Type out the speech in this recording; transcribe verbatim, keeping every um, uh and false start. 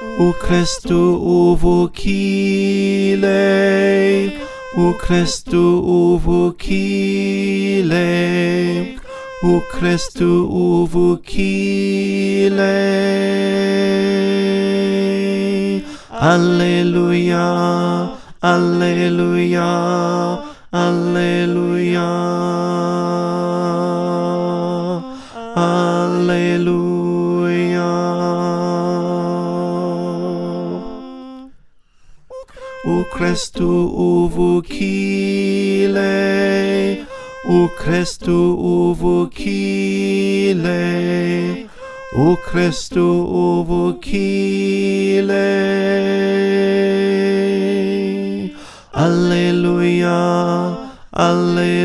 O Christu uvocile, O Christu uvocile, O Christu uvocile. Alleluia, Alleluia, Alleluia, Alleluia. O Christu uvocile, O Christu uvocile, O Christu uvocile. Alleluia, Alleluia.